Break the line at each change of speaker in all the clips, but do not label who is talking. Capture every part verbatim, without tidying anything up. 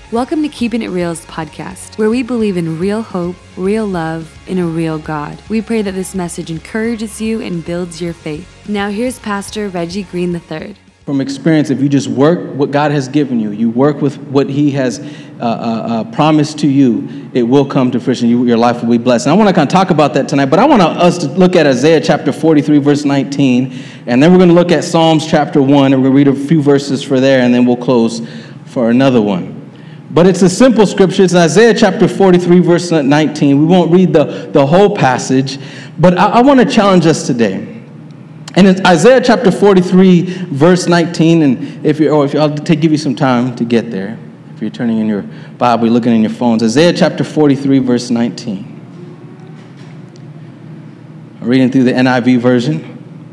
Welcome to Keeping It Real's podcast, where we believe in real hope, real love, and a real God. We pray that this message encourages you and builds your faith. Now here's Pastor Reggie Green the third.
From experience, if you just work what God has given you, you work with what he has uh, uh, uh, promised to you, it will come to fruition. You, your life will be blessed. And I want to kind of talk about that tonight, but I want us to look at Isaiah chapter forty-three, verse nineteen, and then we're going to look at Psalms chapter one, and we're going to read a few verses for there, and then we'll close for another one. But it's a simple scripture. It's Isaiah chapter forty-three, verse nineteen. We won't read the, the whole passage, but I, I want to challenge us today. And it's Isaiah chapter forty-three, verse nineteen, and if you or if you, I'll take, give you some time to get there. If you're turning in your Bible, you're looking in your phones. Isaiah chapter forty-three, verse nineteen. I'm reading through the N I V version.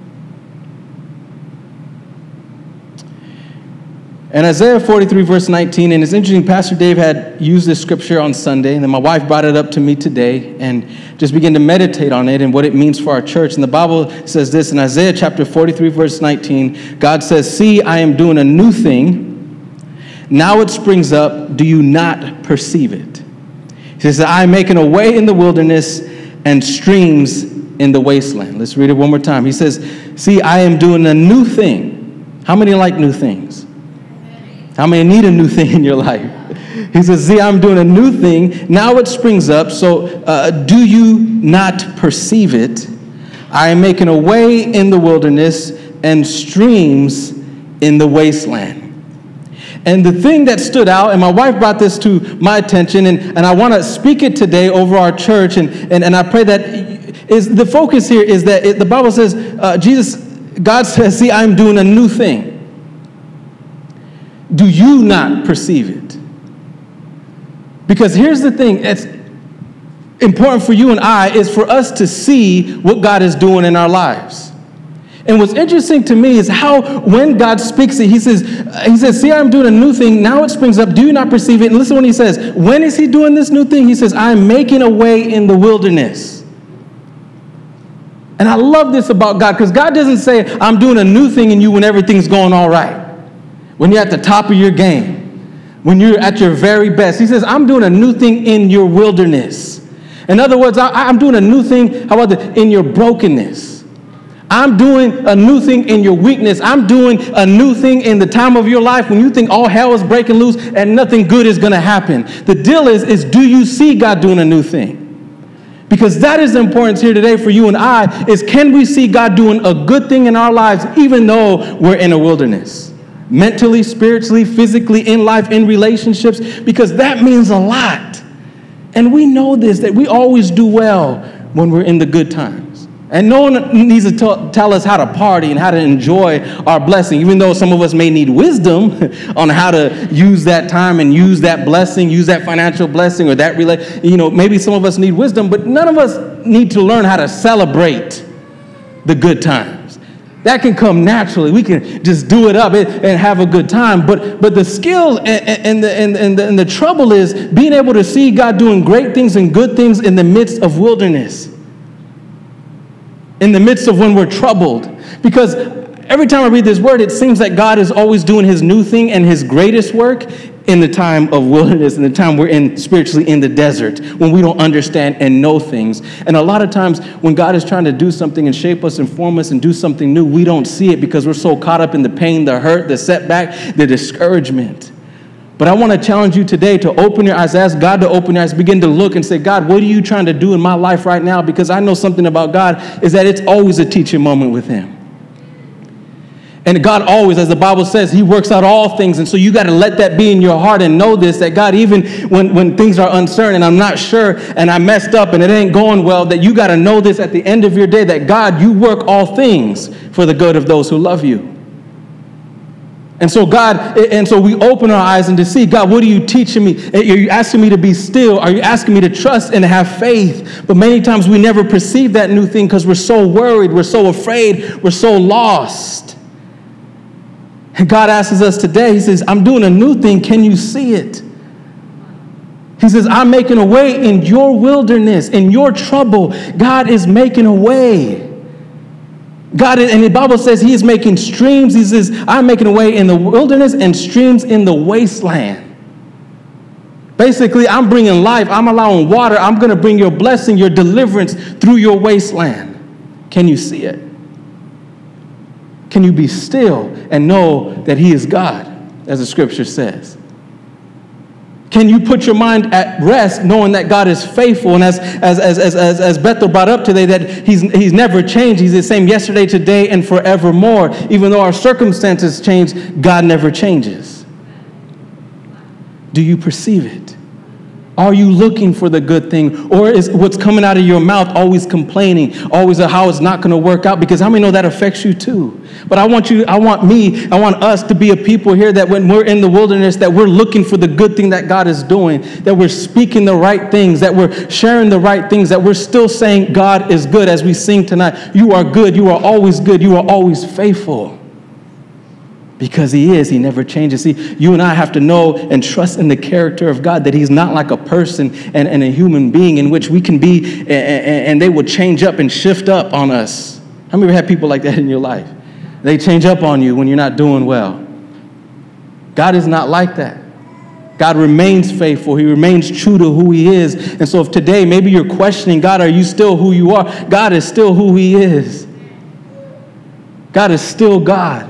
And Isaiah forty-three, verse nineteen, and it's interesting, Pastor Dave had used this scripture on Sunday, and then my wife brought it up to me today, and just began to meditate on it and what it means for our church. And the Bible says this in Isaiah chapter forty-three, verse nineteen, God says, "See, I am doing a new thing. Now it springs up. Do you not perceive it?" He says, "I am making a way in the wilderness and streams in the wasteland." Let's read it one more time. He says, "See, I am doing a new thing." How many like new things? How many need a new thing in your life? He says, "See, I'm doing a new thing. Now it springs up. So uh, do you not perceive it? I am making a way in the wilderness and streams in the wasteland." And the thing that stood out, and my wife brought this to my attention, and, and I want to speak it today over our church, and, and, and I pray that is the focus here is that it, the Bible says, uh, Jesus, God says, "See, I'm doing a new thing. Do you not perceive it?" Because here's the thing, it's important for you and I is for us to see what God is doing in our lives. And what's interesting to me is how when God speaks it, he says, he says, "See, I'm doing a new thing. Now it springs up. Do you not perceive it?" And listen when he says, when is he doing this new thing? He says, "I'm making a way in the wilderness." And I love this about God, because God doesn't say, "I'm doing a new thing in you" when everything's going all right. When you're at the top of your game, when you're at your very best. He says, "I'm doing a new thing in your wilderness." In other words, I, I'm doing a new thing, how about the, in your brokenness. I'm doing a new thing in your weakness. I'm doing a new thing in the time of your life when you think all hell is breaking loose and nothing good is going to happen. The deal is, is do you see God doing a new thing? Because that is the importance here today for you and I, is can we see God doing a good thing in our lives even though we're in a wilderness? Mentally, spiritually, physically, in life, in relationships, because that means a lot. And we know this, that we always do well when we're in the good times. And no one needs to t- tell us how to party and how to enjoy our blessing, even though some of us may need wisdom on how to use that time and use that blessing, use that financial blessing or that, rela- you know, maybe some of us need wisdom, but none of us need to learn how to celebrate the good times. That can come naturally. We can just do it up and have a good time. But but the skill and, and, the, and, and, the, and the trouble is being able to see God doing great things and good things in the midst of wilderness. In the midst of when we're troubled. Because every time I read this word, it seems like God is always doing his new thing and his greatest work in the time of wilderness, in the time we're in spiritually in the desert, when we don't understand and know things. And a lot of times when God is trying to do something and shape us and form us and do something new, we don't see it because we're so caught up in the pain, the hurt, the setback, the discouragement. But I want to challenge you today to open your eyes, ask God to open your eyes, begin to look and say, "God, what are you trying to do in my life right now?" Because I know something about God is that it's always a teaching moment with him. And God always, as the Bible says, he works out all things. And so you got to let that be in your heart and know this, that God, even when, when things are uncertain and I'm not sure and I messed up and it ain't going well, that you got to know this at the end of your day, that God, you work all things for the good of those who love you. And so God, and so we open our eyes and to see, God, what are you teaching me? Are you asking me to be still? Are you asking me to trust and have faith? But many times we never perceive that new thing because we're so worried, we're so afraid, we're so lost. And God asks us today, he says, "I'm doing a new thing. Can you see it?" He says, "I'm making a way in your wilderness, in your trouble." God is making a way. God, and the Bible says he is making streams. He says, "I'm making a way in the wilderness and streams in the wasteland." Basically, I'm bringing life. I'm allowing water. I'm going to bring your blessing, your deliverance through your wasteland. Can you see it? Can you be still and know that he is God, as the scripture says? Can you put your mind at rest knowing that God is faithful? And as as as as as, as Bethel brought up today, that he's he's never changed. He's the same yesterday, today, and forevermore. Even though our circumstances change, God never changes. Do you perceive it? Are you looking for the good thing? Or is what's coming out of your mouth always complaining, always how it's not going to work out? Because how many know that affects you too? But I want you, I want me, I want us to be a people here that when we're in the wilderness, that we're looking for the good thing that God is doing, that we're speaking the right things, that we're sharing the right things, that we're still saying God is good as we sing tonight. You are good. You are always good. You are always faithful. Because he is, he never changes. See, you and I have to know and trust in the character of God, that he's not like a person and, and a human being in which we can be and, and they will change up and shift up on us. How many of you have people like that in your life? They change up on you when you're not doing well. God is not like that. God remains faithful. He remains true to who he is. And so if today maybe you're questioning, God, are you still who you are? God is still who he is. God is still God.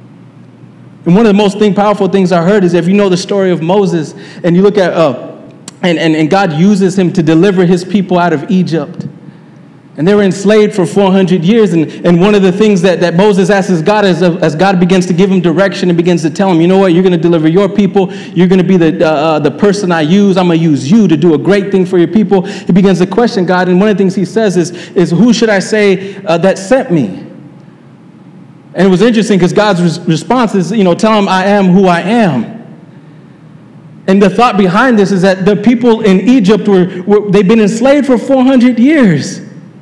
And one of the most thing, powerful things I heard is if you know the story of Moses and you look at, uh, and, and, and God uses him to deliver his people out of Egypt. And they were enslaved for four hundred years. And, and one of the things that, that Moses asks God is, uh, as God begins to give him direction and begins to tell him, you know what, you're going to deliver your people. You're going to be the, uh, the person I use. I'm going to use you to do a great thing for your people. He begins to question God. And one of the things he says is, is who should I say uh, that sent me? And it was interesting because God's res- response is, you know, tell him I am who I am. And the thought behind this is that the people in Egypt were, were they've been enslaved for four hundred years.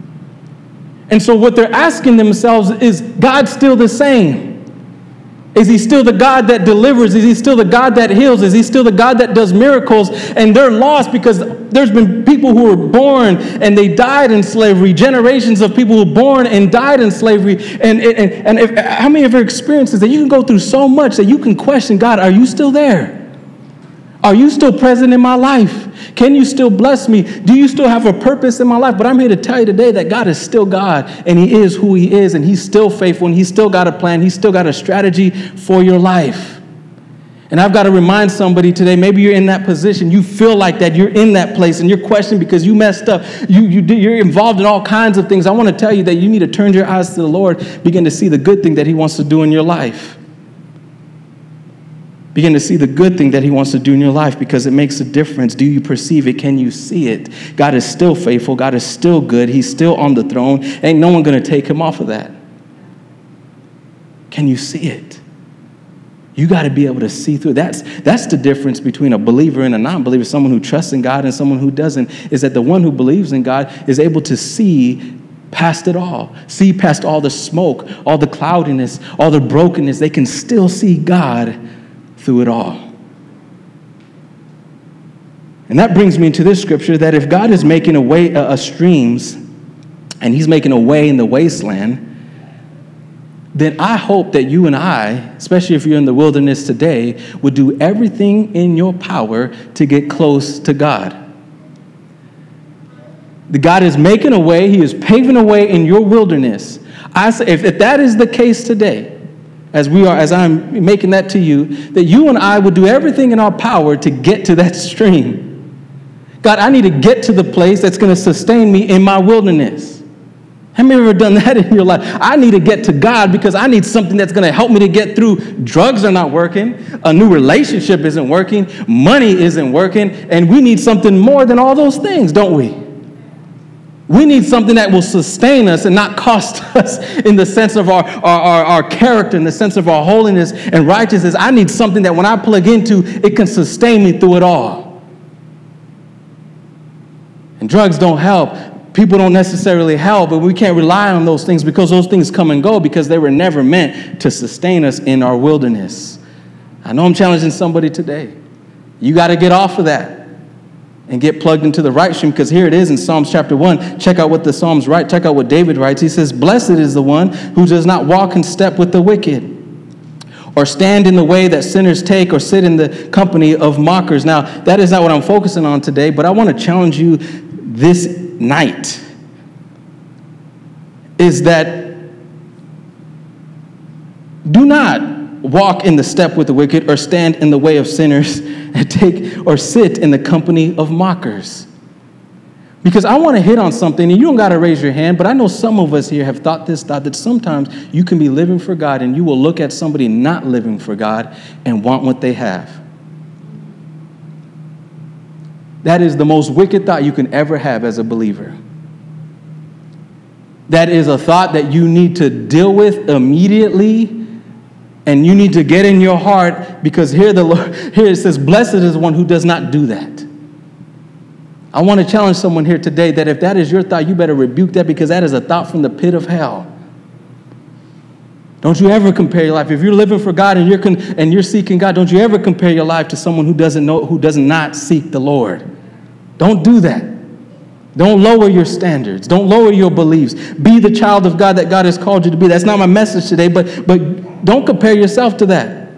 And so what they're asking themselves is, God's still the same? Is he still the God that delivers? Is he still the God that heals? Is he still the God that does miracles? And they're lost because there's been people who were born and they died in slavery. Generations of people who were born and died in slavery. And, and, and if, how many of your experiences that you can go through so much that you can question, God, are you still there? Are you still present in my life? Can you still bless me? Do you still have a purpose in my life? But I'm here to tell you today that God is still God, and he is who he is, and he's still faithful, and he's still got a plan. He's still got a strategy for your life. And I've got to remind somebody today, maybe you're in that position. You feel like that. You're in that place, and you're questioning because you messed up. You, you, you're involved in all kinds of things. I want to tell you that you need to turn your eyes to the Lord, begin to see the good thing that he wants to do in your life. Begin to see the good thing that he wants to do in your life because it makes a difference. Do you perceive it? Can you see it? God is still faithful. God is still good. He's still on the throne. Ain't no one going to take him off of that. Can you see it? You got to be able to see through it. That's, that's the difference between a believer and a non-believer, someone who trusts in God and someone who doesn't, is that the one who believes in God is able to see past it all, see past all the smoke, all the cloudiness, all the brokenness. They can still see God through it all. And that brings me to this scripture that if God is making a way, uh, streams, and he's making a way in the wasteland, then I hope that you and I, especially if you're in the wilderness today, would do everything in your power to get close to God. The God is making a way. He is paving a way in your wilderness. I say, if, if that is the case today, as we are, as I'm making that to you, that you and I would do everything in our power to get to that stream. God, I need to get to the place that's going to sustain me in my wilderness. Have you ever done that in your life? I need to get to God because I need something that's going to help me to get through. Drugs are not working. A new relationship isn't working. Money isn't working. And we need something more than all those things, don't we? We need something that will sustain us and not cost us in the sense of our, our, our, our character, in the sense of our holiness and righteousness. I need something that when I plug into, it can sustain me through it all. And drugs don't help. People don't necessarily help, but we can't rely on those things because those things come and go because they were never meant to sustain us in our wilderness. I know I'm challenging somebody today. You got to get off of that and get plugged into the right stream, because here it is in Psalms chapter one. Check out what the Psalms write. Check out what David writes. He says, blessed is the one who does not walk in step with the wicked, or stand in the way that sinners take, or sit in the company of mockers. Now, that is not what I'm focusing on today, but I want to challenge you this night, is that do not walk in the step with the wicked, or stand in the way of sinners, and take or sit in the company of mockers. Because I want to hit on something, and you don't got to raise your hand, but I know some of us here have thought this thought that sometimes you can be living for God and you will look at somebody not living for God and want what they have. That is the most wicked thought you can ever have as a believer. That is a thought that you need to deal with immediately, and you need to get in your heart, because here the Lord, here it says, blessed is the one who does not do that. I want to challenge someone here today that if that is your thought, you better rebuke that, because that is a thought from the pit of hell. Don't you ever compare your life. If you're living for God and you're con- and you're seeking God, don't you ever compare your life to someone who doesn't know, who does not seek the Lord. Don't do that. Don't lower your standards. Don't lower your beliefs. Be the child of God that God has called you to be. That's not my message today, but but don't compare yourself to that.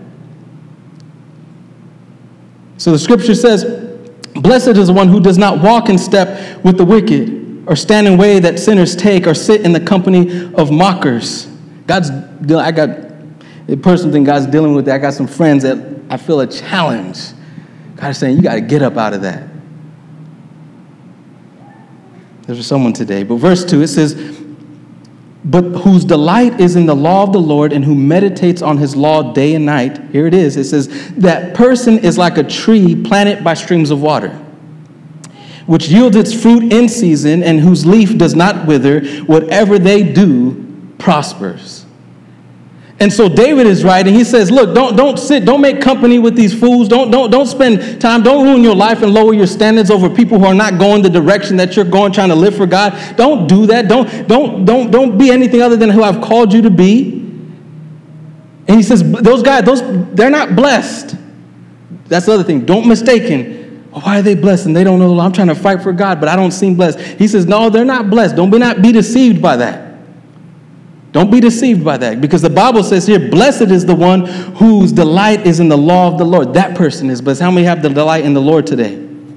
So the scripture says, blessed is the one who does not walk in step with the wicked, or stand in way that sinners take, or sit in the company of mockers. God's, I got a personal thing God's dealing with. I got some friends that I feel a challenge. God is saying, you got to get up out of that. There's for someone today. But verse two, it says, but whose delight is in the law of the Lord, and who meditates on his law day and night. Here it is. It says, that person is like a tree planted by streams of water, which yields its fruit in season, and whose leaf does not wither. Whatever they do prospers. And so David is writing. He says, look, don't, don't sit, don't make company with these fools. Don't, don't, don't spend time, don't ruin your life and lower your standards over people who are not going the direction that you're going, trying to live for God. Don't do that. Don't, don't, don't, don't be anything other than who I've called you to be. And he says, those guys, those, they're not blessed. That's the other thing. Don't mistaken. Oh, why are they blessed? And they don't know, I'm trying to fight for God, but I don't seem blessed. He says, no, they're not blessed. Don't be, not be deceived by that. Don't be deceived by that, because the Bible says here, blessed is the one whose delight is in the law of the Lord. That person is blessed. How many have the delight in the Lord today?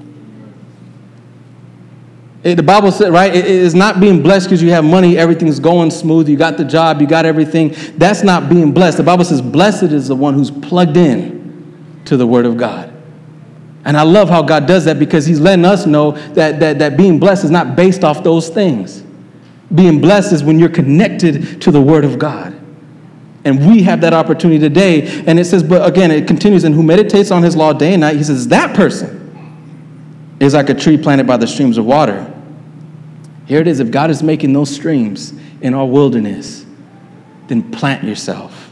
It, the Bible said, right, it, it is not being blessed because you have money, everything's going smooth, you got the job, you got everything. That's not being blessed. The Bible says, blessed is the one who's plugged in to the Word of God. And I love how God does that, because he's letting us know that, that, that being blessed is not based off those things. Being blessed is when you're connected to the Word of God. And we have that opportunity today. And it says, but again, it continues, and who meditates on his law day and night, he says, that person is like a tree planted by the streams of water. Here it is. If God is making those streams in our wilderness, then plant yourself.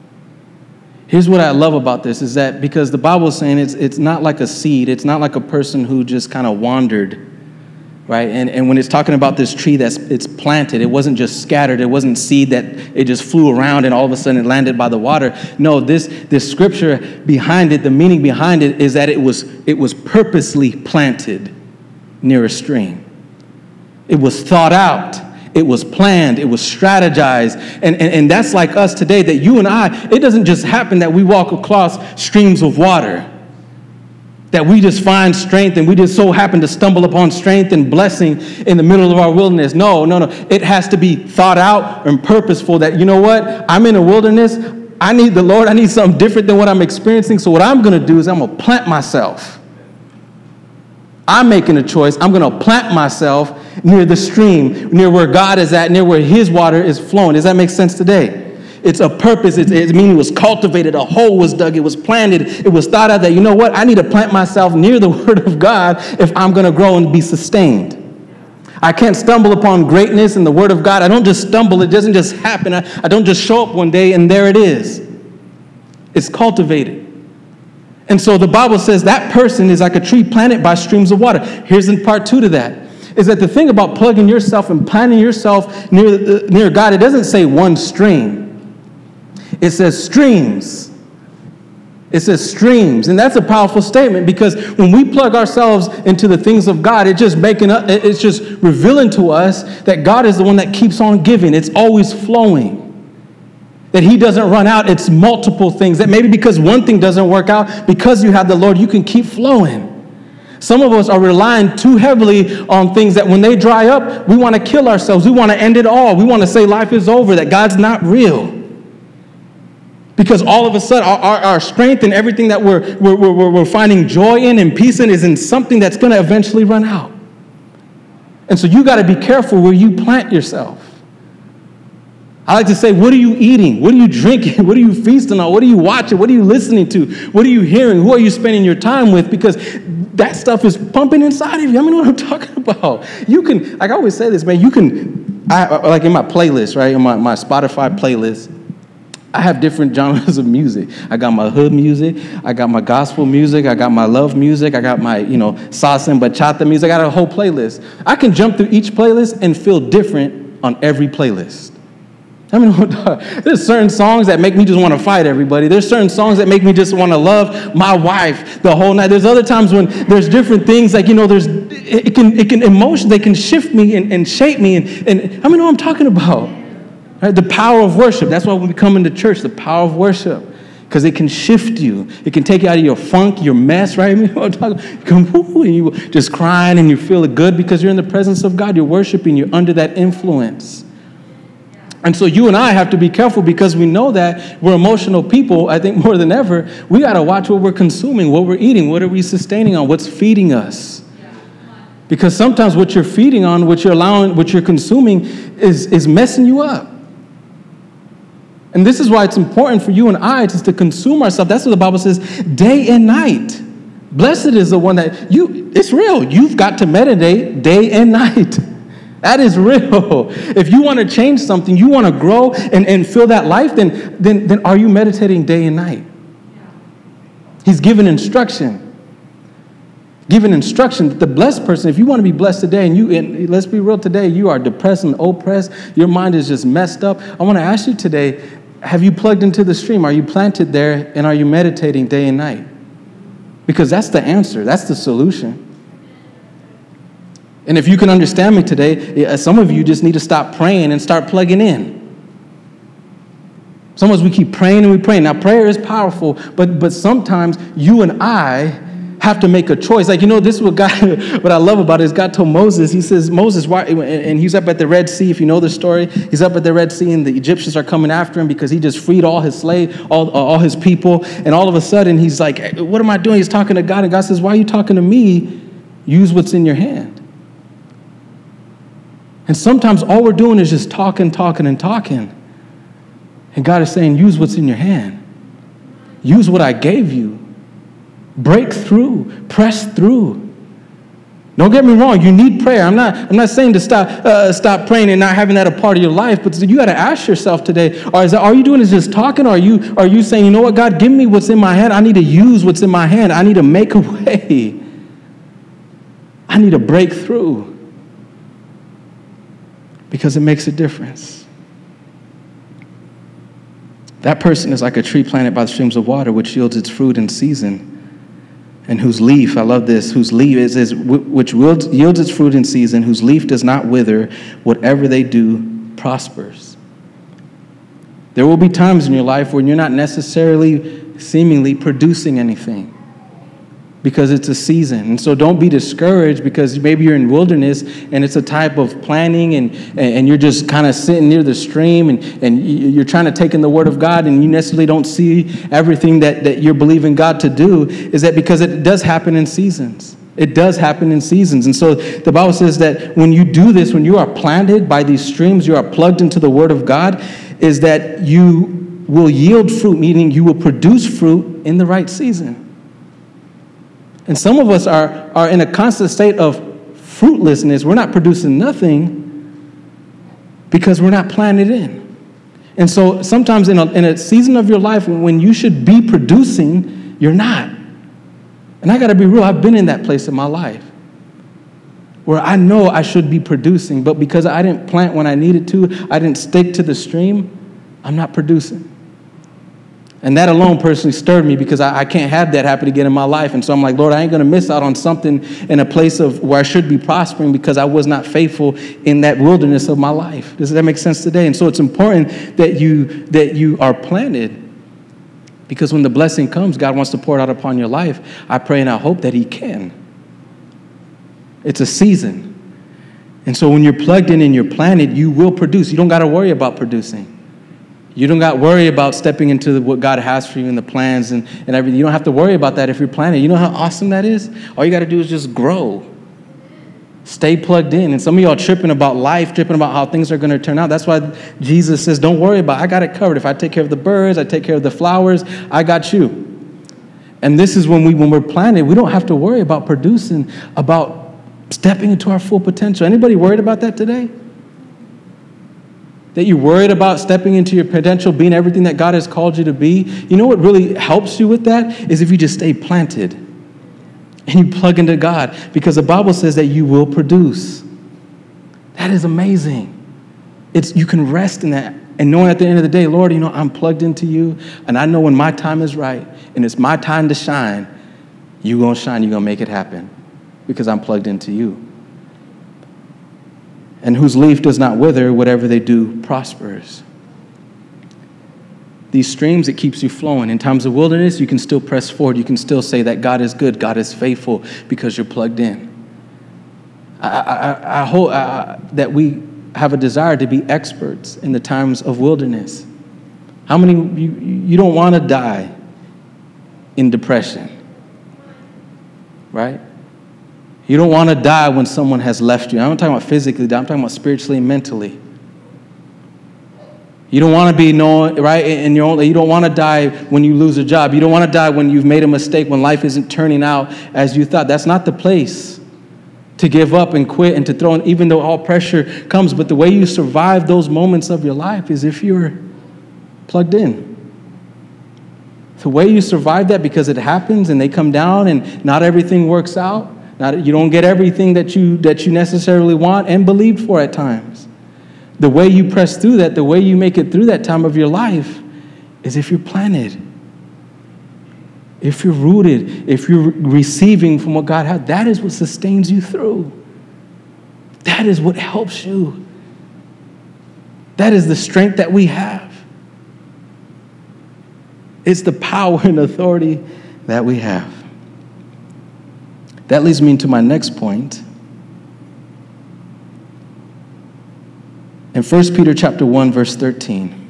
Here's what I love about this, is that because the Bible is saying it's, it's not like a seed. It's not like a person who just kind of wandered. Right, and, and when it's talking about this tree that's it's planted, it wasn't just scattered. It wasn't seed that it just flew around and all of a sudden it landed by the water. No, this this scripture behind it, the meaning behind it is that it was it was purposely planted near a stream. It was thought out. It was planned. It was strategized. And, and, and that's like us today, that you and I, it doesn't just happen that we walk across streams of water, that we just find strength and we just so happen to stumble upon strength and blessing in the middle of our wilderness. No, no, no. It has to be thought out and purposeful, that, you know what? I'm in a wilderness. I need the Lord. I need something different than what I'm experiencing. So what I'm going to do is I'm going to plant myself. I'm making a choice. I'm going to plant myself near the stream, near where God is at, near where his water is flowing. Does that make sense today? It's a purpose. It, it means it was cultivated. A hole was dug. It was planted. It was thought out that, you know what? I need to plant myself near the Word of God if I'm going to grow and be sustained. I can't stumble upon greatness in the Word of God. I don't just stumble. It doesn't just happen. I, I don't just show up one day and there it is. It's cultivated. And so the Bible says that person is like a tree planted by streams of water. Here's in part two to that, is that the thing about plugging yourself and planting yourself near, uh, near God, it doesn't say one stream. It says streams. It says streams. And that's a powerful statement, because when we plug ourselves into the things of God, it's just making up, it's just revealing to us that God is the one that keeps on giving. It's always flowing. That he doesn't run out. It's multiple things. That maybe because one thing doesn't work out, because you have the Lord, you can keep flowing. Some of us are relying too heavily on things that when they dry up, we want to kill ourselves. We want to end it all. We want to say life is over, that God's not real. Because all of a sudden, our, our, our strength and everything that we're, we're, we're, we're finding joy in and peace in is in something that's going to eventually run out. And so you got to be careful where you plant yourself. I like to say, what are you eating? What are you drinking? What are you feasting on? What are you watching? What are you listening to? What are you hearing? Who are you spending your time with? Because that stuff is pumping inside of you. I mean, what I'm talking about. You can, like I always say this, man, you can, I, like in my playlist, right, in my, my Spotify playlist, I have different genres of music. I got my hood music. I got my gospel music. I got my love music. I got my, you know, salsa and bachata music. I got a whole playlist. I can jump through each playlist and feel different on every playlist. I mean, there's certain songs that make me just want to fight everybody. There's certain songs that make me just want to love my wife the whole night. There's other times when there's different things like, you know, there's, it can, it can emotion, they can shift me and, and shape me. And, and I mean, know what I'm talking about. Right? The power of worship. That's why when we come into church, the power of worship. Because it can shift you. It can take you out of your funk, your mess, right? I mean, I'm talking, you come, woo, and you just crying and you feel good because you're in the presence of God. You're worshiping. You're under that influence. And so you and I have to be careful because we know that we're emotional people. I think more than ever, we got to watch what we're consuming, what we're eating, what are we sustaining on, what's feeding us. Because sometimes what you're feeding on, what you're allowing, what you're consuming is, is messing you up. And this is why it's important for you and I just to consume ourselves. That's what the Bible says, day and night. Blessed is the one that you, it's real. You've got to meditate day and night. That is real. If you want to change something, you want to grow and, and feel that life, then, then, then are you meditating day and night? He's given instruction. Given instruction that the blessed person, if you want to be blessed today, and you, and let's be real today, you are depressed and oppressed, your mind is just messed up. I want to ask you today, have you plugged into the stream? Are you planted there, and are you meditating day and night? Because that's the answer. That's the solution. And if you can understand me today, some of you just need to stop praying and start plugging in. Sometimes we keep praying and we pray. Now, prayer is powerful, but but sometimes you and I have to make a choice. Like, you know, this is what God, what I love about it is God told Moses, he says, Moses, why, and he's up at the Red Sea, if you know the story, he's up at the Red Sea and the Egyptians are coming after him because he just freed all his slaves, all, all his people, and all of a sudden he's like, what am I doing? He's talking to God, and God says, why are you talking to me? Use what's in your hand. And sometimes all we're doing is just talking, talking, and talking. And God is saying, use what's in your hand. Use what I gave you. Break through. Press through. Don't get me wrong. You need prayer. I'm not, I'm not saying to stop, uh, stop praying and not having that a part of your life, but you got to ask yourself today, or is that, are you doing is just talking, or are you, are you saying, you know what, God, give me what's in my hand. I need to use what's in my hand. I need to make a way. I need to break through. Because it makes a difference. That person is like a tree planted by the streams of water, which yields its fruit in season, and whose leaf, I love this, whose leaf is, is which yields, yields its fruit in season, whose leaf does not wither, whatever they do prospers. There will be times in your life when you're not necessarily seemingly producing anything, because it's a season. And so don't be discouraged because maybe you're in wilderness and it's a type of planning and, and you're just kind of sitting near the stream and, and you're trying to take in the word of God and you necessarily don't see everything that, that you're believing God to do. Is that because it does happen in seasons. It does happen in seasons. And so the Bible says that when you do this, when you are planted by these streams, you are plugged into the word of God, is that you will yield fruit, meaning you will produce fruit in the right season. And some of us are, are in a constant state of fruitlessness. We're not producing nothing because we're not planted in. And so sometimes in a, in a season of your life when you should be producing, you're not. And I got to be real, I've been in that place in my life where I know I should be producing, but because I didn't plant when I needed to, I didn't stick to the stream, I'm not producing. And that alone personally stirred me because I, I can't have that happen again in my life. And so I'm like, Lord, I ain't going to miss out on something in a place of where I should be prospering because I was not faithful in that wilderness of my life. Does that make sense today? And so it's important that you that you are planted, because when the blessing comes, God wants to pour it out upon your life. I pray and I hope that he can. It's a season. And so when you're plugged in and you're planted, you will produce. You don't got to worry about producing. You don't got to worry about stepping into what God has for you and the plans and, and everything. You don't have to worry about that if you're planted. You know how awesome that is? All you got to do is just grow. Stay plugged in. And some of y'all tripping about life, tripping about how things are going to turn out. That's why Jesus says, don't worry about it. I got it covered. If I take care of the birds, I take care of the flowers, I got you. And this is when, we, when we're planted, we don't have to worry about producing, about stepping into our full potential. Anybody worried about that today? That you're worried about stepping into your potential, being everything that God has called you to be? You know what really helps you with that is if you just stay planted and you plug into God, because the Bible says that you will produce. That is amazing. It's you can rest in that and knowing at the end of the day, Lord, you know, I'm plugged into you, and I know when my time is right and it's my time to shine, you're going to shine, you're going to make it happen because I'm plugged into you. And whose leaf does not wither, whatever they do prospers. These streams, it keeps you flowing. In times of wilderness, you can still press forward. You can still say that God is good, God is faithful, because you're plugged in. I, I, I hope uh, that we have a desire to be experts in the times of wilderness. How many, you, you don't want to die in depression, right? You don't want to die when someone has left you. I'm not talking about physically die. I'm talking about spiritually and mentally. You don't want to be known, right, in your own, you don't want to die when you lose a job. You don't want to die when you've made a mistake, when life isn't turning out as you thought. That's not the place to give up and quit and to throw in, even though all pressure comes. But the way you survive those moments of your life is if you're plugged in. The way you survive that, because it happens and they come down and not everything works out. Not, you don't get everything that you that you necessarily want and believed for at times. The way you press through that, the way you make it through that time of your life is if you're planted, if you're rooted, if you're receiving from what God has. That is what sustains you through. That is what helps you. That is the strength that we have. It's the power and authority that we have. That leads me into my next point. In First Peter chapter one, verse thirteen.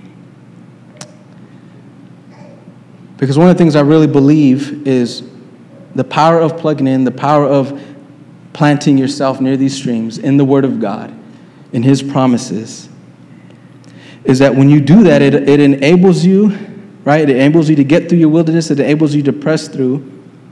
Because one of the things I really believe is the power of plugging in, the power of planting yourself near these streams in the Word of God, in His promises, is that when you do that, it, it enables you, right? It enables you to get through your wilderness. It enables you to press through.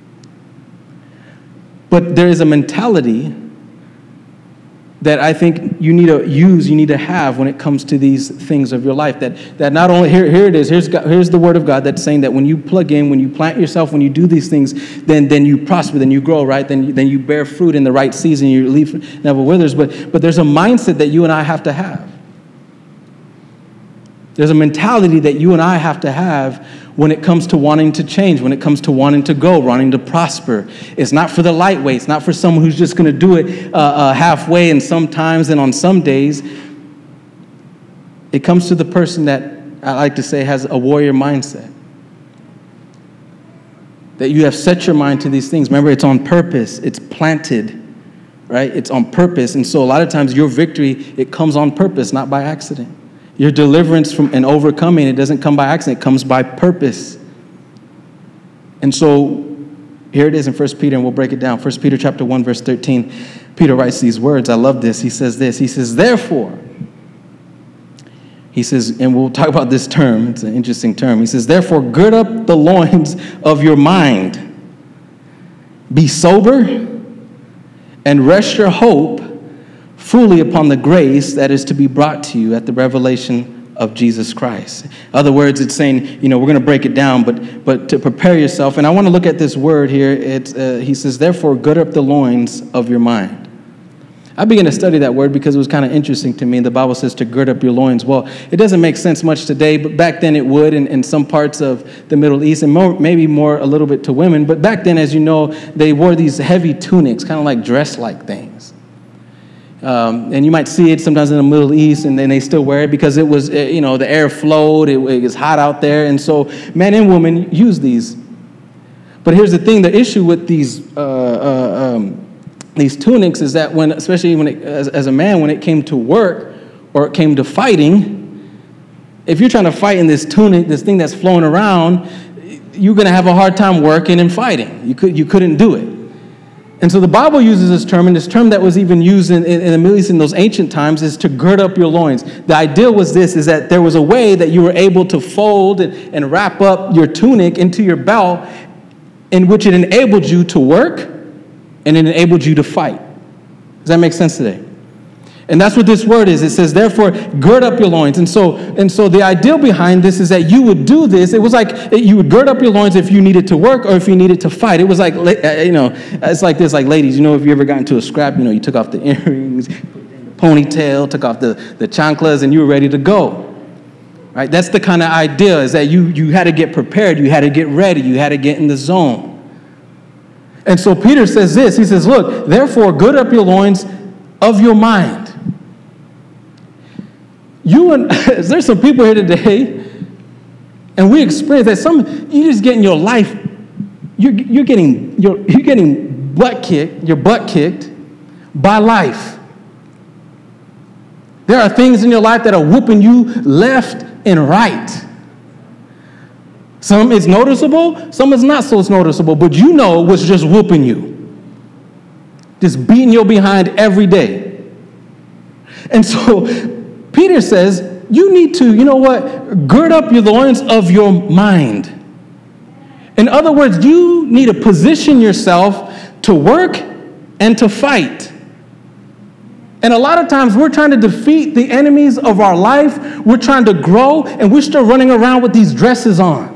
But there is a mentality that I think you need to use, you need to have when it comes to these things of your life. That that not only, here, here it is, here's, God, here's the Word of God that's saying that when you plug in, when you plant yourself, when you do these things, then then you prosper, then you grow, right? Then, then you bear fruit in the right season, your leaf never withers. But, but there's a mindset that you and I have to have. There's a mentality that you and I have to have when it comes to wanting to change, when it comes to wanting to go, wanting to prosper. It's not for the lightweight. It's not for someone who's just going to do it uh, uh, halfway and sometimes and on some days. It comes to the person that I like to say has a warrior mindset. That you have set your mind to these things. Remember, it's on purpose. It's planted, right? It's on purpose. And so a lot of times your victory, it comes on purpose, not by accident. Your deliverance from and overcoming, it doesn't come by accident. It comes by purpose. And so here it is in First Peter, and we'll break it down. First Peter chapter one, verse thirteen. Peter writes these words. I love this. He says this. He says, therefore, he says, and we'll talk about this term. It's an interesting term. He says, therefore, gird up the loins of your mind. Be sober and rest your hope fully upon the grace that is to be brought to you at the revelation of Jesus Christ. In other words, it's saying, you know, we're going to break it down, but but to prepare yourself. And I want to look at this word here. It's, uh, he says, therefore, gird up the loins of your mind. I began to study that word because it was kind of interesting to me. The Bible says to gird up your loins. Well, it doesn't make sense much today, but back then it would in, in some parts of the Middle East, and more, maybe more a little bit to women. But back then, as you know, they wore these heavy tunics, kind of like dress-like things. Um, and you might see it sometimes in the Middle East, and then they still wear it because it was, you know, the air flowed, it, it was hot out there, and so men and women use these. But here's the thing, the issue with these uh, uh, um, these tunics is that when, especially when it, as, as a man, when it came to work or it came to fighting, if you're trying to fight in this tunic, this thing that's flowing around, you're going to have a hard time working and fighting. You could, you couldn't do it. And so the Bible uses this term, and this term that was even used in, in, in the Middle East in those ancient times is to gird up your loins. The idea was this, is that there was a way that you were able to fold and, and wrap up your tunic into your belt in which it enabled you to work and it enabled you to fight. Does that make sense today? And that's what this word is. It says, therefore, gird up your loins. And so, and so the ideal behind this is that you would do this. It was like you would gird up your loins if you needed to work or if you needed to fight. It was like, you know, it's like this, like ladies, you know, if you ever got into a scrap, you know, you took off the earrings, ponytail, took off the, the chanclas, and you were ready to go. Right? That's the kind of idea, is that you, you had to get prepared. You had to get ready. You had to get in the zone. And so Peter says this, he says, look, therefore, gird up your loins of your mind. You and, there's some people here today, and we experience that some, you just get in your life, you're, you're getting, you're, you're getting butt kicked, your butt kicked by life. There are things in your life that are whooping you left and right. Some is noticeable, some is not so noticeable, but you know what's just whooping you. Just beating your behind every day. And so Peter says, you need to, you know what, gird up your loins of your mind. In other words, you need to position yourself to work and to fight. And a lot of times we're trying to defeat the enemies of our life. We're trying to grow, and we're still running around with these dresses on.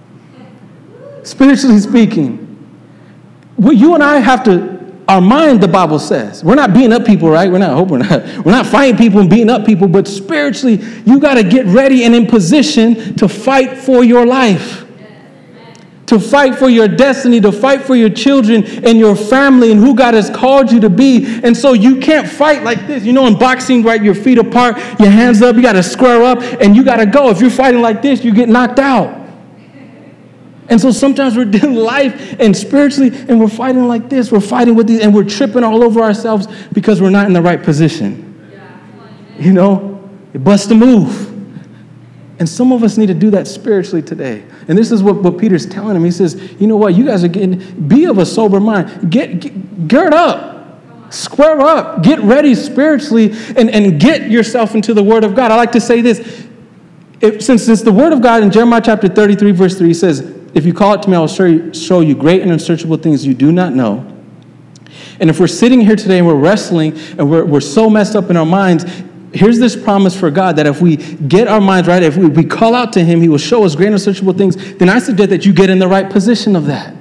Spiritually speaking, we, you and I have to, our mind, the Bible says. We're not beating up people, right? We're not, I hope we're not. We're not fighting people and beating up people, but spiritually, you got to get ready and in position to fight for your life. To fight for your destiny, to fight for your children and your family and who God has called you to be. And so you can't fight like this. You know, in boxing, right, your feet apart, your hands up, you got to square up, and you got to go. If you're fighting like this, you get knocked out. And so sometimes we're doing life and spiritually, and we're fighting like this. We're fighting with these, and we're tripping all over ourselves because we're not in the right position. You know, it busts a move. And some of us need to do that spiritually today. And this is what, what Peter's telling him. He says, you know what, you guys are getting, be of a sober mind. Get, get gird up, square up, get ready spiritually, and, and get yourself into the Word of God. I like to say this. If, since, since the Word of God in Jeremiah chapter thirty-three, verse three says, if you call it to me, I will show you, show you great and unsearchable things you do not know. And if we're sitting here today and we're wrestling and we're, we're so messed up in our minds, here's this promise for God that if we get our minds right, if we, we call out to Him, He will show us great and unsearchable things. Then I suggest that you get in the right position of that.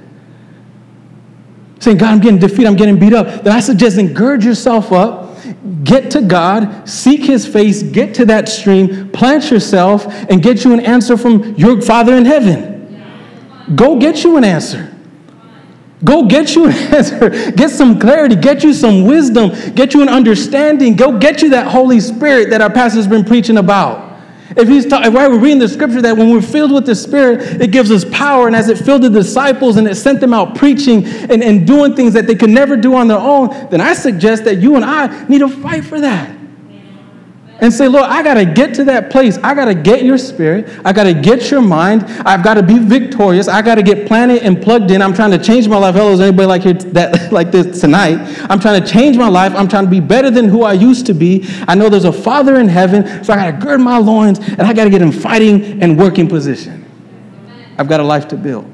Saying, God, I'm getting defeated, I'm getting beat up. Then I suggest then gird yourself up, get to God, seek His face, get to that stream, plant yourself, and get you an answer from your Father in heaven. Go get you an answer. Go get you an answer. Get some clarity. Get you some wisdom. Get you an understanding. Go get you that Holy Spirit that our pastor's been preaching about. If he's ta- if we're reading the scripture that when we're filled with the Spirit, it gives us power. And as it filled the disciples and it sent them out preaching and, and doing things that they could never do on their own, then I suggest that you and I need to fight for that. And say, Lord, I got to get to that place. I got to get your spirit. I got to get your mind. I've got to be victorious. I got to get planted and plugged in. I'm trying to change my life. Hello, is anybody like here that like this tonight? I'm trying to change my life. I'm trying to be better than who I used to be. I know there's a Father in heaven, so I got to gird my loins, and I got to get in fighting and working position. I've got a life to build.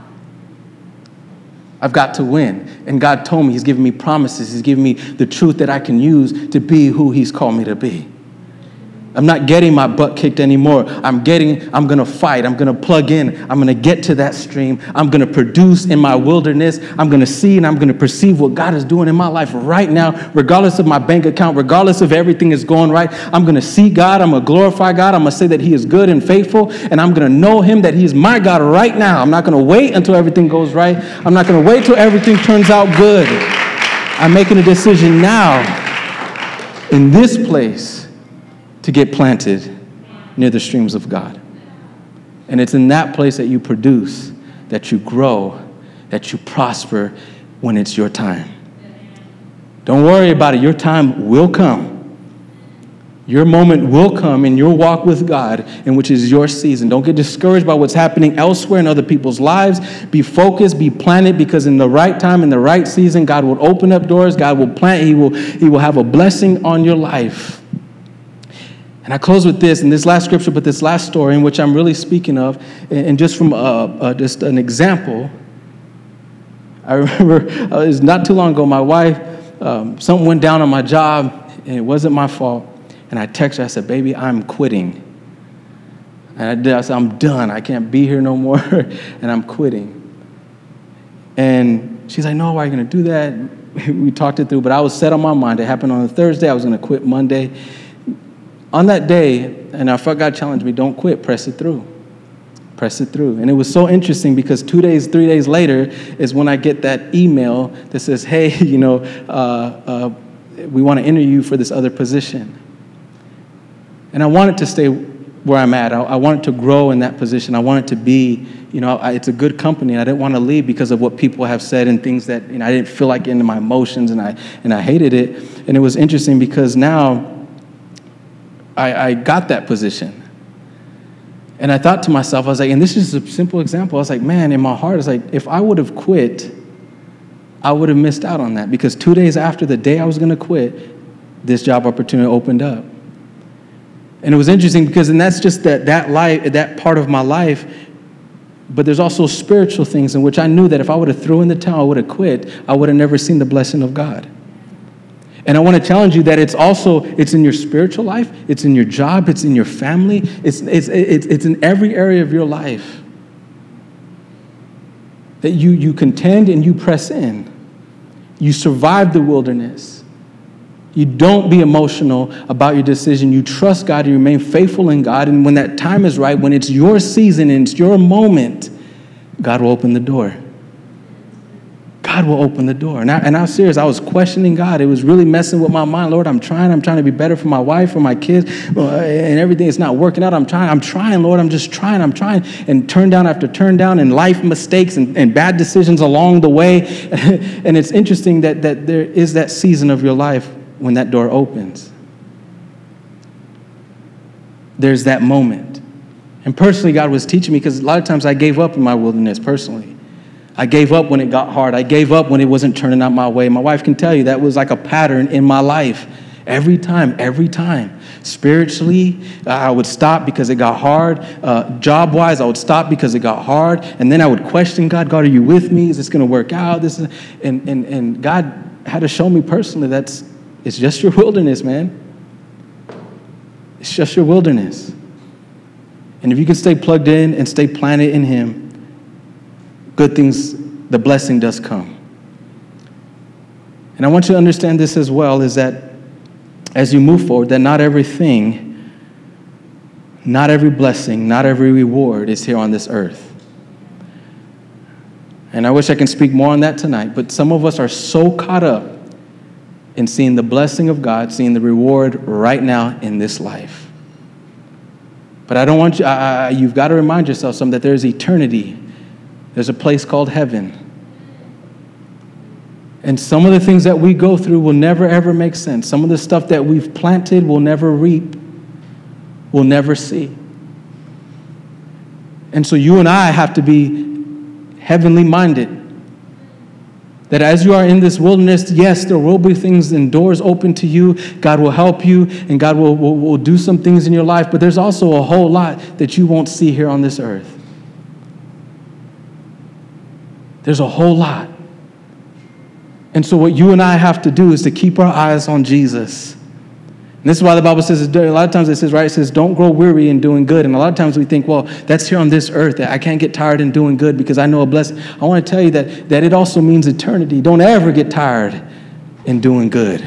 I've got to win. And God told me, He's given me promises. He's given me the truth that I can use to be who He's called me to be. I'm not getting my butt kicked anymore. I'm getting, I'm going to fight. I'm going to plug in. I'm going to get to that stream. I'm going to produce in my wilderness. I'm going to see and I'm going to perceive what God is doing in my life right now, regardless of my bank account, regardless of everything is going right. I'm going to see God. I'm going to glorify God. I'm going to say that he is good and faithful, and I'm going to know him that he is my God right now. I'm not going to wait until everything goes right. I'm not going to wait till everything turns out good. I'm making a decision now in this place to get planted near the streams of God. And it's in that place that you produce, that you grow, that you prosper when it's your time. Don't worry about it. Your time will come. Your moment will come in your walk with God, in which is your season. Don't get discouraged by what's happening elsewhere in other people's lives. Be focused, be planted, because in the right time, in the right season, God will open up doors. God will plant. He will, he will have a blessing on your life. And I close with this, and this last scripture, but this last story in which I'm really speaking of, and just from uh, uh, just an example. I remember uh, it was not too long ago, my wife, um, something went down on my job, and it wasn't my fault. And I texted her, I said, baby, I'm quitting. And I did, I said, I'm done. I can't be here no more, and I'm quitting. And she's like, no, why are you going to do that? We talked it through, but I was set on my mind. It happened on a Thursday. I was going to quit Monday. On that day, and I felt God challenged me, don't quit, press it through. Press it through. And it was so interesting because two days, three days later is when I get that email that says, hey, you know, uh, uh, we want to interview you for this other position. And I wanted to stay where I'm at. I, I wanted to grow in that position. I wanted to be, you know, I, it's a good company. And I didn't want to leave because of what people have said and things that, you know, I didn't feel like into my emotions, and I and I hated it. And it was interesting because now I, I got that position. And I thought to myself, I was like, and this is a simple example. I was like, man, in my heart, I was like, if I would have quit, I would have missed out on that, because two days after the day I was going to quit, this job opportunity opened up. And it was interesting because, and that's just that that life, that part of my life. But there's also spiritual things in which I knew that if I would have thrown in the towel, I would have quit, I would have never seen the blessing of God. And I want to challenge you that it's also, it's in your spiritual life, it's in your job, it's in your family, it's it's it's, it's in every area of your life. That you you contend and you press in. You survive the wilderness. You don't be emotional about your decision. You trust God and you remain faithful in God. And when that time is right, when it's your season and it's your moment, God will open the door. God will open the door. And I, and I was serious. I was questioning God. It was really messing with my mind. Lord, I'm trying. I'm trying to be better for my wife, for my kids, and everything. It's not working out. I'm trying. I'm trying, Lord. I'm just trying. I'm trying. And turn down after turn down, and life mistakes and, and bad decisions along the way. And it's interesting that, that there is that season of your life when that door opens. There's that moment. And personally, God was teaching me, because a lot of times I gave up in my wilderness personally. I gave up when it got hard. I gave up when it wasn't turning out my way. My wife can tell you that was like a pattern in my life. Every time, every time. Spiritually, uh, I would stop because it got hard. Uh, job-wise, I would stop because it got hard. And then I would question God. God, are you with me? Is this going to work out? This is, and, and, and God had to show me personally that's it's just your wilderness, man. It's just your wilderness. And if you can stay plugged in and stay planted in him, good things, the blessing does come. And I want you to understand this as well, is that as you move forward, that not everything, not every blessing, not every reward is here on this earth. And I wish I can speak more on that tonight, but some of us are so caught up in seeing the blessing of God, seeing the reward right now in this life. But I don't want you, I, I, you've got to remind yourself something, that there's eternity. There's a place called heaven. And some of the things that we go through will never, ever make sense. Some of the stuff that we've planted will never reap, will never see. And so you and I have to be heavenly minded. That as you are in this wilderness, yes, there will be things and doors open to you. God will help you, and God will, will, will do some things in your life. But there's also a whole lot that you won't see here on this earth. There's a whole lot. And so what you and I have to do is to keep our eyes on Jesus. And this is why the Bible says, a lot of times it says, right, it says, don't grow weary in doing good. And a lot of times we think, well, that's here on this earth, that I can't get tired in doing good because I know a blessing. I want to tell you that, that it also means eternity. Don't ever get tired in doing good.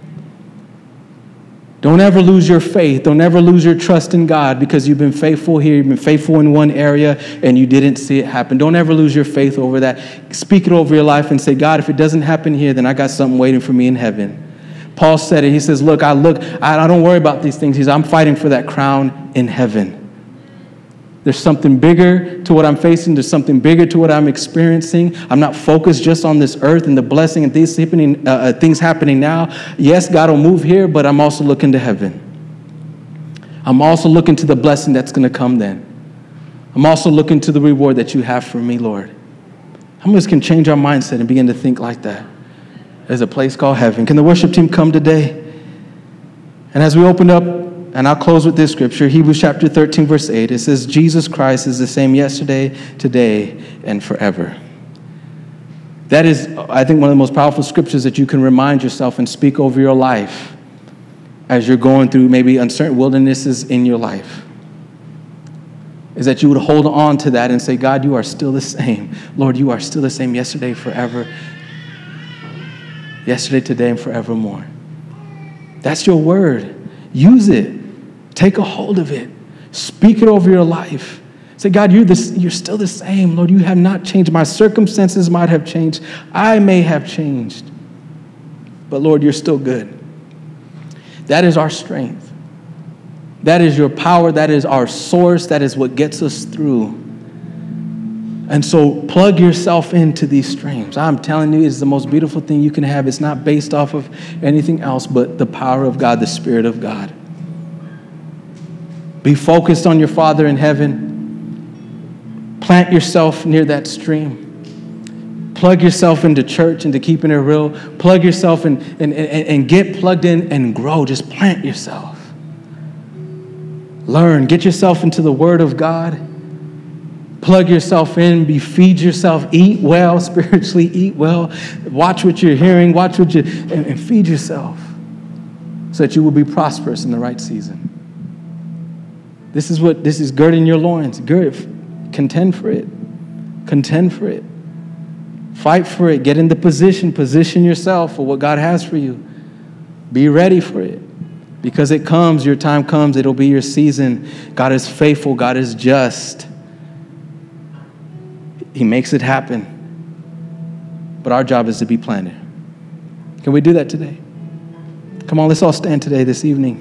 Don't ever lose your faith. Don't ever lose your trust in God because you've been faithful here, you've been faithful in one area, and you didn't see it happen. Don't ever lose your faith over that. Speak it over your life and say, God, if it doesn't happen here, then I got something waiting for me in heaven. Paul said it. He says, look, I look, I, I don't worry about these things. He says, I'm fighting for that crown in heaven. There's something bigger to what I'm facing. There's something bigger to what I'm experiencing. I'm not focused just on this earth and the blessing and these happening, uh, things happening now. Yes, God will move here, but I'm also looking to heaven. I'm also looking to the blessing that's going to come then. I'm also looking to the reward that you have for me, Lord. How many of us can change our mindset and begin to think like that? There's a place called heaven. Can the worship team come today? And as we open up, and I'll close with this scripture, Hebrews chapter thirteen, verse eight, it says, Jesus Christ is the same yesterday, today, and forever. That is, I think, one of the most powerful scriptures that you can remind yourself and speak over your life as you're going through maybe uncertain wildernesses in your life. Is that you would hold on to that and say, God, you are still the same. Lord, you are still the same yesterday, forever. Yesterday, today, and forevermore. That's your word. Use it. Take a hold of it. Speak it over your life. Say, God, you're, this, you're still the same. Lord, you have not changed. My circumstances might have changed. I may have changed. But Lord, you're still good. That is our strength. That is your power. That is our source. That is what gets us through. And so plug yourself into these streams. I'm telling you, it's the most beautiful thing you can have. It's not based off of anything else but the power of God, the Spirit of God. Be focused on your Father in heaven. Plant yourself near that stream. Plug yourself into church, into keeping it real. Plug yourself in, and, and, and get plugged in and grow. Just plant yourself. Learn. Get yourself into the Word of God. Plug yourself in, be feed yourself, eat well, spiritually eat well. Watch what you're hearing, watch what you, and, and feed yourself so that you will be prosperous in the right season. This is what, this is girding your loins. Gird, contend for it. Contend for it. Fight for it. Get in the position. Position yourself for what God has for you. Be ready for it. Because it comes, your time comes, it'll be your season. God is faithful. God is just. He makes it happen. But our job is to be planted. Can we do that today? Come on, let's all stand today, this evening.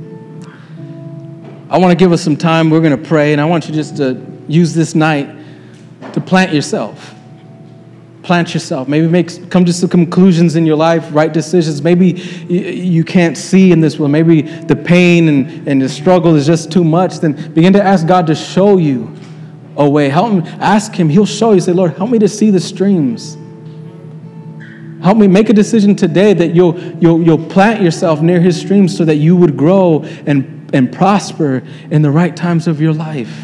I want to give us some time. We're going to pray, and I want you just to use this night to plant yourself. Plant yourself. Maybe make come to some conclusions in your life, right decisions. Maybe you, you can't see in this world. Maybe the pain and, and the struggle is just too much. Then begin to ask God to show you a way. Help him. Ask him. He'll show you. Say, Lord, help me to see the streams. Help me make a decision today that you'll you'll you'll plant yourself near his streams so that you would grow and, and prosper in the right times of your life.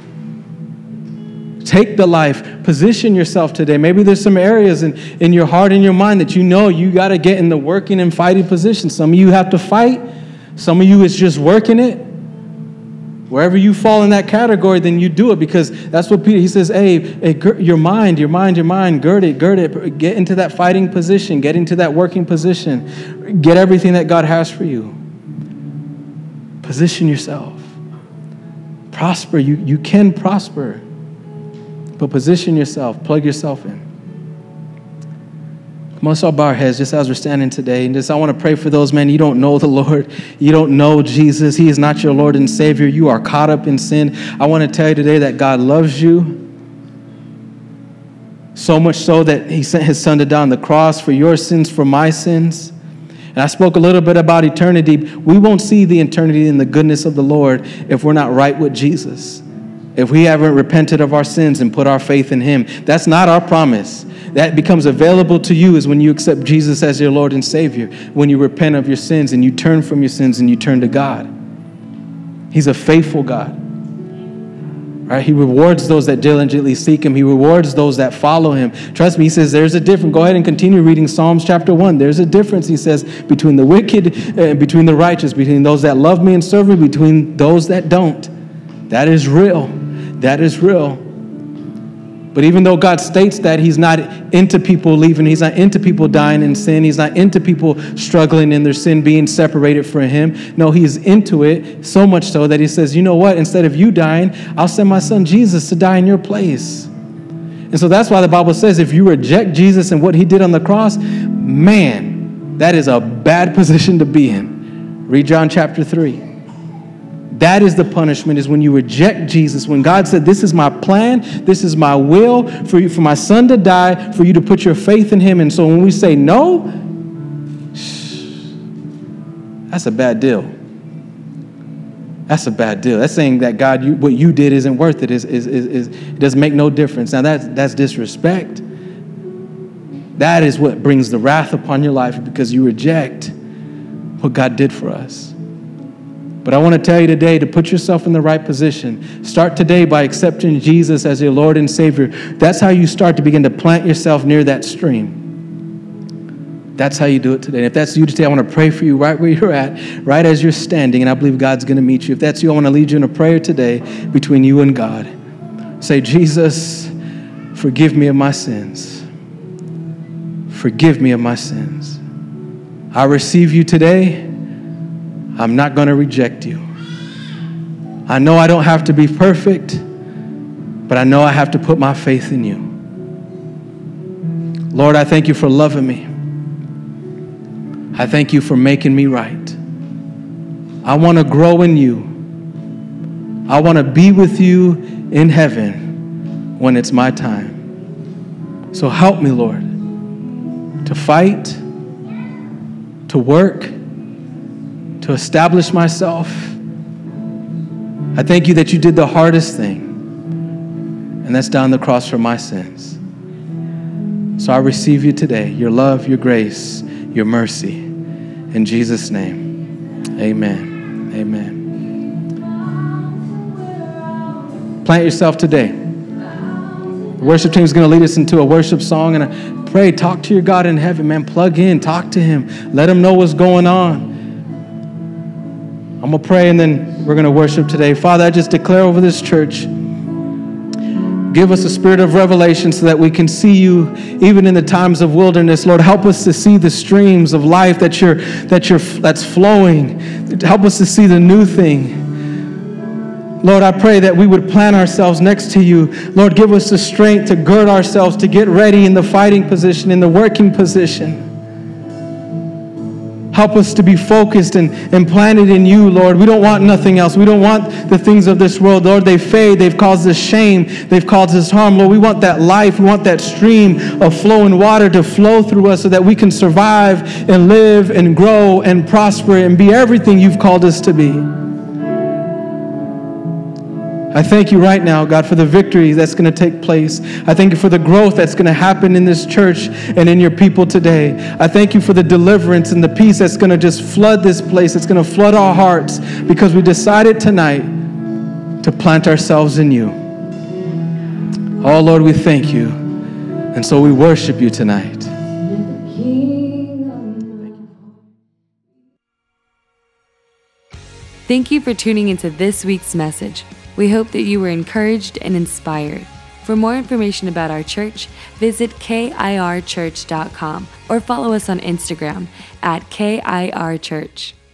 Take the life. Position yourself today. Maybe there's some areas in, in your heart and your mind that you know you got to get in the working and fighting position. Some of you have to fight. Some of you is just working it. Wherever you fall in that category, then you do it, because that's what Peter, he says, hey, hey gir- your mind, your mind, your mind, gird it, gird it. Get into that fighting position. Get into that working position. Get everything that God has for you. Position yourself. Prosper. You, you can prosper. But position yourself. Plug yourself in. Come on, let's all bow our heads just as we're standing today. And just, I want to pray for those, man, you don't know the Lord. You don't know Jesus. He is not your Lord and Savior. You are caught up in sin. I want to tell you today that God loves you. So much so that he sent his son to die on the cross for your sins, for my sins. And I spoke a little bit about eternity. We won't see the eternity in the goodness of the Lord if we're not right with Jesus. If we haven't repented of our sins and put our faith in him. That's not our promise. That becomes available to you is when you accept Jesus as your Lord and Savior. When you repent of your sins and you turn from your sins and you turn to God. He's a faithful God. Right? He rewards those that diligently seek him. He rewards those that follow him. Trust me, he says there's a difference. Go ahead and continue reading Psalms chapter one. There's a difference, he says, between the wicked and between the righteous, between those that love me and serve me, between those that don't. That is real. That is real. But even though God states that, he's not into people leaving, he's not into people dying in sin, he's not into people struggling in their sin, being separated from him. No, he's into it so much so that he says, you know what, instead of you dying, I'll send my son Jesus to die in your place. And so that's why the Bible says if you reject Jesus and what he did on the cross, man, that is a bad position to be in. Read John chapter three. That is the punishment, is when you reject Jesus. When God said, this is my plan, this is my will for you, for my son to die, for you to put your faith in him. And so when we say no, that's a bad deal. That's a bad deal. That's saying that God, you, what you did isn't worth it. Is is is, is it doesn't make no difference. Now that's that's disrespect. That is what brings the wrath upon your life, because you reject what God did for us. But I want to tell you today to put yourself in the right position. Start today by accepting Jesus as your Lord and Savior. That's how you start to begin to plant yourself near that stream. That's how you do it today. And if that's you today, I want to pray for you right where you're at, right as you're standing, and I believe God's going to meet you. If that's you, I want to lead you in a prayer today between you and God. Say, Jesus, forgive me of my sins. Forgive me of my sins. I receive you today. I'm not going to reject you. I know I don't have to be perfect, but I know I have to put my faith in you. Lord, I thank you for loving me. I thank you for making me right. I want to grow in you. I want to be with you in heaven when it's my time. So help me, Lord, to fight, to work, to establish myself. I thank you that you did the hardest thing, and that's down the cross for my sins. So I receive you today, your love, your grace, your mercy. In Jesus' name, amen. Amen. Plant yourself today. The worship team is going to lead us into a worship song, and I pray, talk to your God in heaven, man. Plug in, talk to him. Let him know what's going on. I'm going to pray, and then we're going to worship today. Father, I just declare over this church, give us a spirit of revelation so that we can see you even in the times of wilderness. Lord, help us to see the streams of life that you're, that you're, that's flowing. Help us to see the new thing. Lord, I pray that we would plant ourselves next to you. Lord, give us the strength to gird ourselves, to get ready in the fighting position, in the working position. Help us to be focused and, and planted in you, Lord. We don't want nothing else. We don't want the things of this world. Lord, they fade. They've caused us shame. They've caused us harm. Lord, we want that life. We want that stream of flowing water to flow through us so that we can survive and live and grow and prosper and be everything you've called us to be. I thank you right now, God, for the victory that's going to take place. I thank you for the growth that's going to happen in this church and in your people today. I thank you for the deliverance and the peace that's going to just flood this place. It's going to flood our hearts because we decided tonight to plant ourselves in you. Oh, Lord, we thank you. And so we worship you tonight.
Thank you for tuning into this week's message. We hope that you were encouraged and inspired. For more information about our church, visit K I R church dot com or follow us on Instagram at K I R Church.